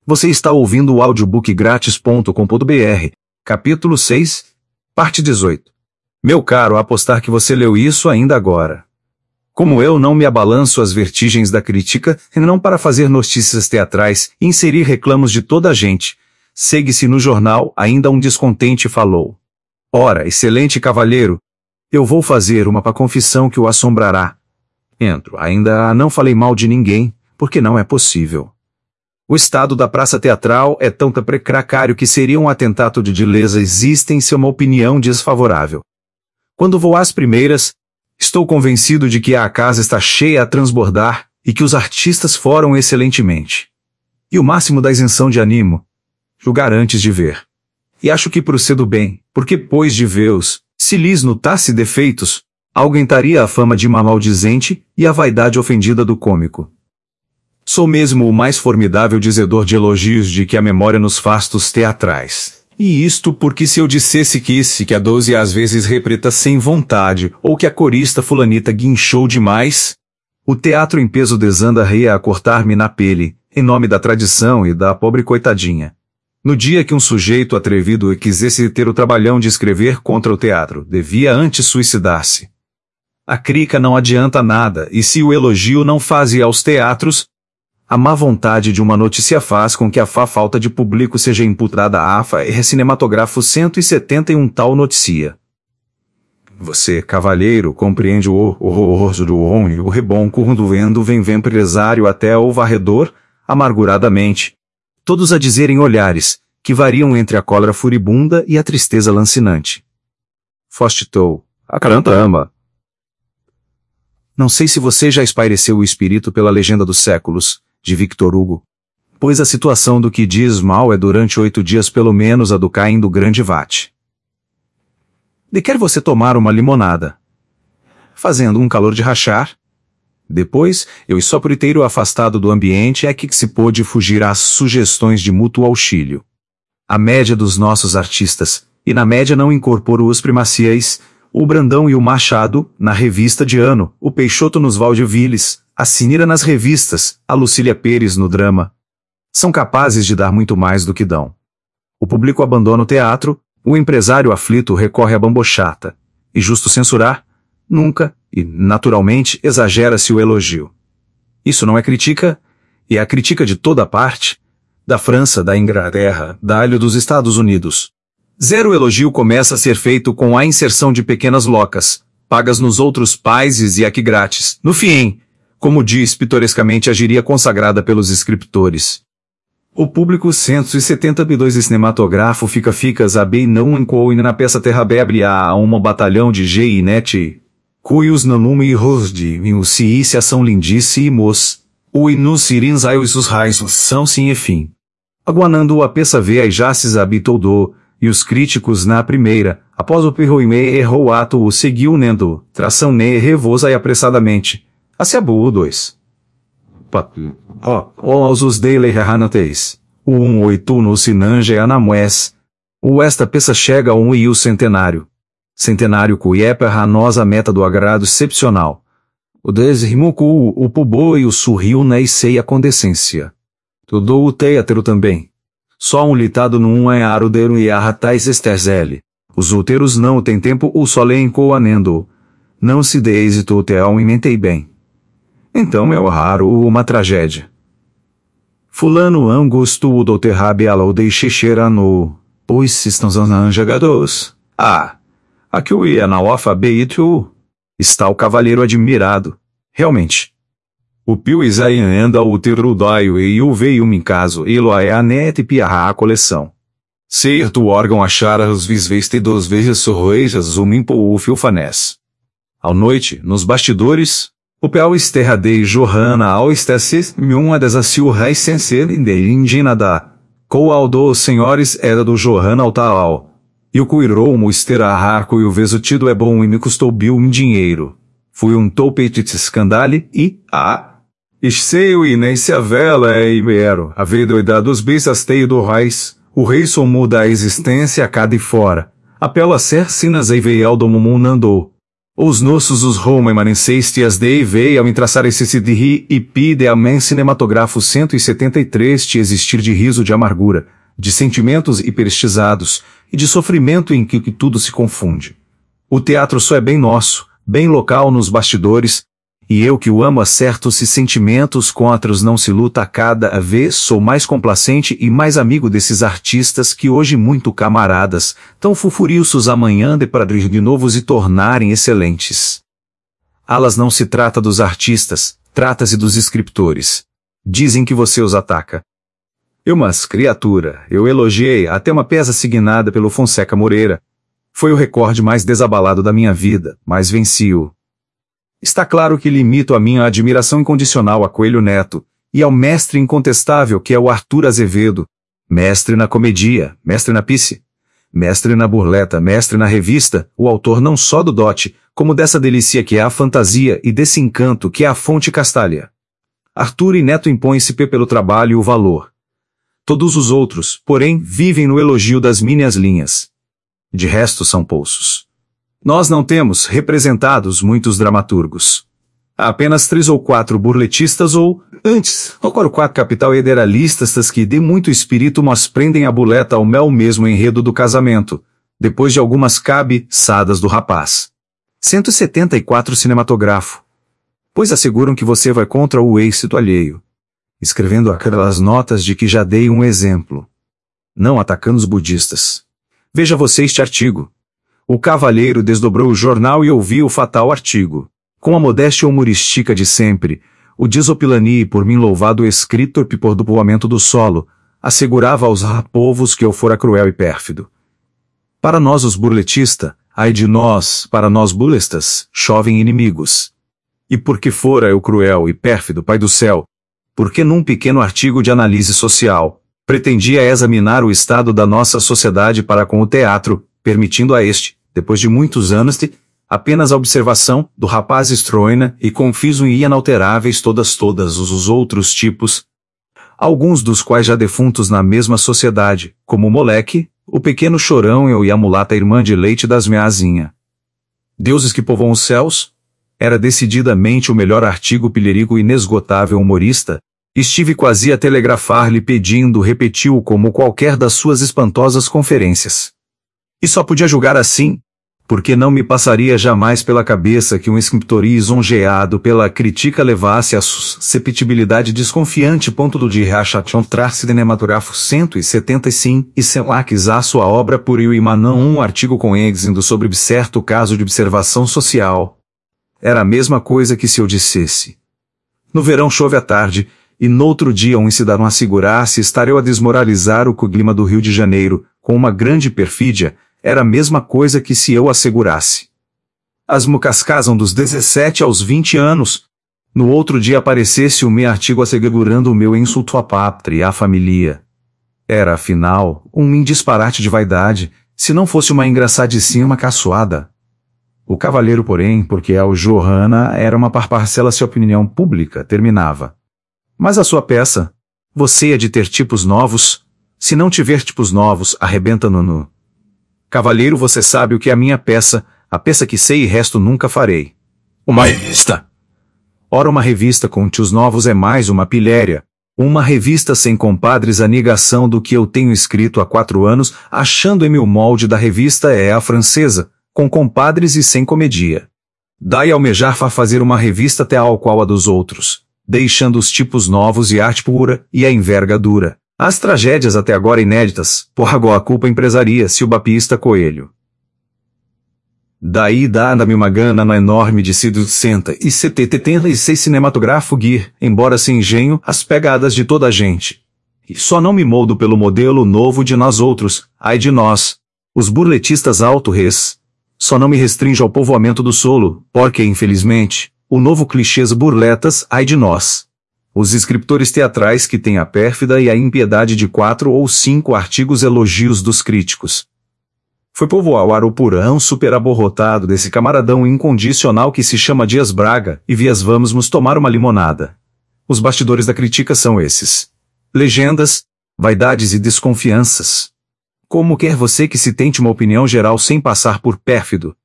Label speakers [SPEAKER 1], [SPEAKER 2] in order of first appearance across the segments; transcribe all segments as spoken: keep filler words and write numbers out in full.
[SPEAKER 1] Você está ouvindo o audiobook grátis ponto com ponto br, capítulo seis, parte dezoito. Meu caro, apostar que você leu isso ainda agora. Como eu não me abalanço às vertigens da crítica, e não para fazer notícias teatrais e inserir reclamos de toda a gente, segue-se no jornal, ainda um descontente falou. Ora, excelente cavalheiro, eu vou fazer uma confissão que o assombrará. Entro, ainda não falei mal de ninguém, porque não é possível. O estado da praça teatral é tão precário que seria um atentado de dileza existe-se uma opinião desfavorável. Quando vou às primeiras, estou convencido de que a casa está cheia a transbordar e que os artistas foram excelentemente. E o máximo da isenção de ânimo, julgar antes de ver. E acho que procedo bem, porque pois de vê-los, se lhes notasse defeitos, augmentaria a fama de maldizente e a vaidade ofendida do cômico. Sou mesmo o mais formidável dizedor de elogios de que a memória nos fastos teatrais. E isto porque se eu dissesse que esse que a doze às vezes repreta sem vontade, ou que a corista fulanita guinchou demais, o teatro em peso desanda-ria a cortar-me na pele, em nome da tradição e da pobre coitadinha. No dia que um sujeito atrevido quisesse ter o trabalhão de escrever contra o teatro, devia antes suicidar-se. A crítica não adianta nada, e se o elogio não fazia aos teatros, a má vontade de uma notícia faz com que a fa falta de público seja imputada à F A e cinematógrafo cento e setenta e um tal notícia. Você, cavalheiro, compreende o horror do homem, o rebom curdo vendo vem vem empresário até o varredor, amarguradamente. Todos a dizerem olhares, que variam entre a cólera furibunda e a tristeza lancinante. Fostou, a caramba! Não sei se você já espaireceu o espírito pela legenda dos séculos, de Victor Hugo. Pois a situação do que diz mal é durante oito dias pelo menos a do Caim do grande vate. De quer você tomar uma limonada, fazendo um calor de rachar? Depois, eu e só por inteiro afastado do ambiente é que se pôde fugir às sugestões de mútuo auxílio. A média dos nossos artistas, e na média não incorporo os primaciais, o Brandão e o Machado, na revista de ano, o Peixoto nos vaudevilles, a Sinira nas revistas, a Lucília Pérez no drama. São capazes de dar muito mais do que dão. O público abandona o teatro, o empresário aflito recorre à bambochata. E justo censurar? Nunca, e naturalmente exagera-se o elogio. Isso não é crítica? E é a crítica de toda parte? Da França, da Inglaterra, da Alho dos Estados Unidos. Zero elogio começa a ser feito com a inserção de pequenas locas, pagas nos outros países e aqui grátis, no fim, como diz pitorescamente a gíria consagrada pelos escritores. O público cento e setenta e dois cinematógrafo fica ficas a bem não encoine na peça terra bebre a uma batalhão de G e net, cuios nanume e rosde, e os ciícia são lindíssimos, o inus sirinzai os raios são sim e fim. Aguanando a peça vê a jaces habitou do, e os críticos na primeira, após o perroime errou o ato o seguiu nendo, tração ne revosa e apressadamente. Aciabu dois. Ó, os dele erranateis. O um oito no sinanje anamués. O esta peça chega a um e o centenário. Centenário cuiepa a nossa meta do agrado excepcional. O desrimuco o pubô e o surriu na e a condescência. Tudo o teatro também. Só um litado num é arudeiro e arratais esterzelli. Os úteros não tem tempo o solem coanendo. Não se dê êxito o teal inventei bem. Então é o raro uma tragédia. Fulano angusto o do terrabiala o deixe cheira no, pois estão zananjagados. Ah, aqui o ia na alfabeto. Está o cavaleiro admirado. Realmente. O pio isaianda o terudaio e o veio em caso elo a net piarra a coleção. Certo órgão achara os visvestidos vejas sorroejas o mimpo o filfanés. Ao noite, nos bastidores, o peal esterradei Johanna ao estessis uma desacio rei senser de indina da qual dos senhores era do Johanna ao tal. E o cuirou mo esterarraco e o vesutido é bom e me custou bil em dinheiro. Fui um topete scandale e, ah, Ixeu e nem se a vela é ibero, a vedoida dos bisasteio do raiz, o rei somou da existência a cada e fora, apela ser sinas e veial do mumunandou. Os nossos os Roma emanencias de veio ao entraçar esse de ri e pide amen cinematógrafo cento e setenta e três te existir de riso de amargura, de sentimentos hiperestizados e de sofrimento em que, que tudo se confunde. O teatro só é bem nosso, bem local nos bastidores, e eu que o amo a certos sentimentos contra os não se luta a cada vez sou mais complacente e mais amigo desses artistas que hoje muito camaradas, tão fufuriços amanhã de para de novos e tornarem excelentes. Alas não se trata dos artistas, trata-se dos escritores. Dizem que você os ataca. Eu mas, criatura, eu elogiei até uma peça assignada pelo Fonseca Moreira. Foi o recorde mais desabalado da minha vida, mas venci-o. Está claro que limito a minha admiração incondicional a Coelho Neto, e ao mestre incontestável que é o Arthur Azevedo, mestre na comédia, mestre na pice, mestre na burleta, mestre na revista, o autor não só do dote, como dessa delícia que é a fantasia e desse encanto que é a fonte Castalha. Arthur e Neto impõem-se pelo trabalho e o valor. Todos os outros, porém, vivem no elogio das minhas linhas. De resto são poços. Nós não temos representados muitos dramaturgos. Há apenas três ou quatro burletistas ou, antes, ou quatro capital ederalistas que de muito espírito mas prendem a buleta ao mel mesmo enredo do casamento, depois de algumas cabeçadas do rapaz. cento e setenta e quatro Cinematográfico. Pois asseguram que você vai contra o êxito alheio, escrevendo aquelas notas de que já dei um exemplo. Não atacando os budistas. Veja você este artigo. O cavalheiro desdobrou o jornal e ouviu o fatal artigo. Com a modéstia humorística de sempre, o Desopilani, por mim louvado escritor por do povoamento do solo, assegurava aos rapovos que eu fora cruel e pérfido. Para nós os burletistas, ai de nós, para nós burlestas, chovem inimigos. E porque fora eu cruel e pérfido, pai do céu, porque num pequeno artigo de análise social, pretendia examinar o estado da nossa sociedade para com o teatro, permitindo a este, depois de muitos anos de, apenas a observação do rapaz estroina e confiso e inalteráveis todas todas os, os outros tipos, alguns dos quais já defuntos na mesma sociedade, como o moleque, o pequeno chorão e a mulata irmã de leite das meazinha. Deuses que povoam os céus? Era decididamente o melhor artigo pilherico inesgotável humorista. Estive quase a telegrafar-lhe pedindo repetiu como qualquer das suas espantosas conferências. E só podia julgar assim, porque não me passaria jamais pela cabeça que um escritor lisonjeado pela crítica levasse a susceptibilidade desconfiante ponto do de reachation trace cinematográfico cento e setenta e cinco e selaques a sua obra por eu e não um artigo com êxito sobre certo caso de observação social. Era a mesma coisa que se eu dissesse. No verão chove à tarde, e noutro dia um cidadão assegurasse estar eu a desmoralizar o clima do Rio de Janeiro, com uma grande perfídia, era a mesma coisa que se eu assegurasse. As mucas casam dos dezessete aos vinte anos. No outro dia aparecesse o meu artigo assegurando o meu insulto à pátria e à família. Era, afinal, um disparate de vaidade, se não fosse uma engraçadíssima caçoada. O cavalheiro, porém, porque a Johanna era uma parcela-se opinião pública, terminava. Mas a sua peça, você é de ter tipos novos, se não tiver tipos novos, arrebenta no nu. Cavalheiro, você sabe o que é a minha peça, a peça que sei e resto nunca farei. Uma revista. Ora, uma revista com tios novos é mais uma pilhéria. Uma revista sem compadres a negação do que eu tenho escrito há quatro anos, achando em meu molde da revista é a francesa, com compadres e sem comédia. Daí almejar fa fazer uma revista até ao qual a dos outros, deixando os tipos novos e arte pura, e a envergadura. As tragédias até agora inéditas, por agora a culpa empresaria se o bapista Coelho. Daí dá-me uma gana no enorme de cento e setenta e seis cinematográfico guir, embora sem engenho, as pegadas de toda a gente. E só não me moldo pelo modelo novo de nós outros, ai de nós, os burletistas alto-res. Só não me restringe ao povoamento do solo, porque, infelizmente, o novo clichês burletas, ai de nós. Os escritores teatrais que têm a pérfida e a impiedade de quatro ou cinco artigos elogios dos críticos. Foi povoar o purão superaborrotado desse camaradão incondicional que se chama Dias Braga, e vias vamos tomar uma limonada. Os bastidores da crítica são esses. Legendas, vaidades e desconfianças. Como quer você que se tente uma opinião geral sem passar por pérfido?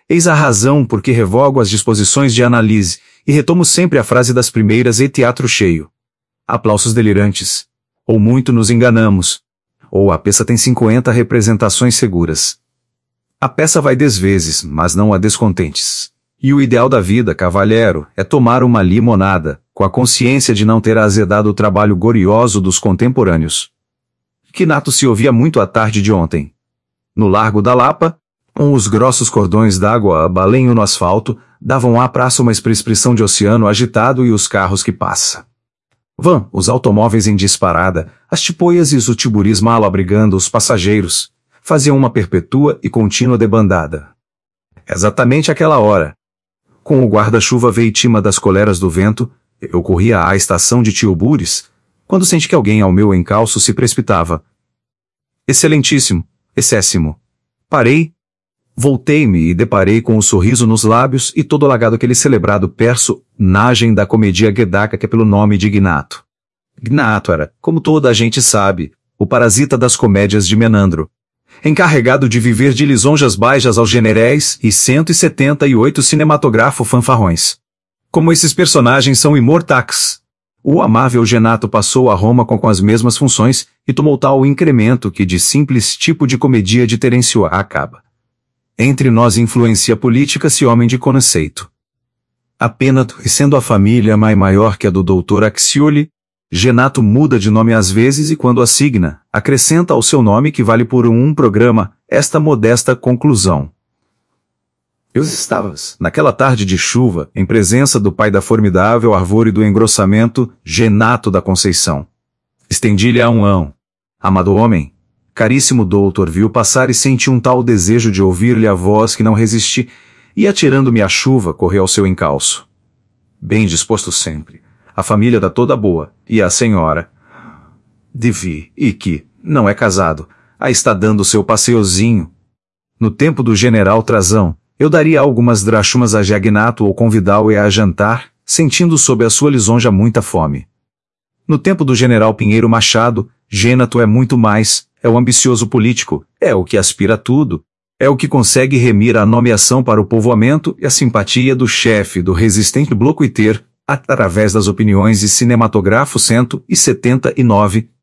[SPEAKER 1] Eis a razão por que revogo as disposições de análise, e retomo sempre a frase das primeiras e teatro cheio. Aplausos delirantes. Ou muito nos enganamos. Ou a peça tem cinquenta representações seguras. A peça vai dez vezes, mas não há descontentes. E o ideal da vida, cavalheiro, é tomar uma limonada, com a consciência de não ter azedado o trabalho glorioso dos contemporâneos. Quinato se ouvia muito à tarde de ontem. No Largo da Lapa, com os grossos cordões d'água a balenho no asfalto, davam à praça uma expressão de oceano agitado e os carros que passa. Vão, os automóveis em disparada, as tipoias e os utiburis mal abrigando os passageiros, faziam uma perpétua e contínua debandada. Exatamente aquela hora. Com o guarda-chuva vítima das coleras do vento, eu corria à estação de Tilburis, quando senti que alguém ao meu encalço se precipitava. Excelentíssimo, excéssimo. Parei, voltei-me e deparei com um sorriso nos lábios e todo alagado aquele celebrado personagem da comédia Guedaca que é pelo nome de Gnato. Gnato era, como toda a gente sabe, o parasita das comédias de Menandro, encarregado de viver de lisonjas baixas aos generéis e cento e setenta e oito cinematografo fanfarrões. Como esses personagens são imortais, o amável Genato passou a Roma com, com as mesmas funções e tomou tal incremento que de simples tipo de comédia de Terêncio acaba. Entre nós influencia política se homem de conceito. Apenas, e sendo a família mais maior que a do doutor Axioli, Genato muda de nome às vezes e quando assigna, acrescenta ao seu nome que vale por um programa, esta modesta conclusão. Eu estava, naquela tarde de chuva, em presença do pai da formidável árvore do engrossamento, Genato da Conceição. Estendi-lhe a um ão. Amado homem, caríssimo doutor, viu passar e senti um tal desejo de ouvir-lhe a voz que não resisti, e atirando-me à chuva, correu ao seu encalço. Bem disposto sempre. A família da toda boa, e a senhora, Devi, e que, não é casado, a está dando seu passeiozinho. No tempo do general Trazão, eu daria algumas drachmas a Gnato ou convidá-lo a jantar, sentindo sob a sua lisonja muita fome. No tempo do general Pinheiro Machado, Genato é muito mais, é o ambicioso político, é o que aspira a tudo, é o que consegue remir a nomeação para o povoamento e a simpatia do chefe do resistente bloco e ter, através das opiniões e cinematografo cento e setenta e nove,